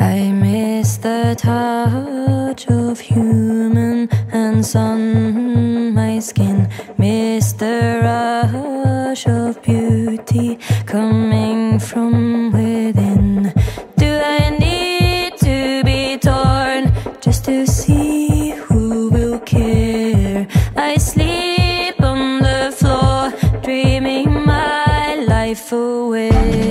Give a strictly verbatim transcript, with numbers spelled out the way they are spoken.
I miss the touch of human hands on my skin. Miss the rush of beauty coming from within. Do I need to be torn just to see who will care? I sleep on the floor, dreaming my life away.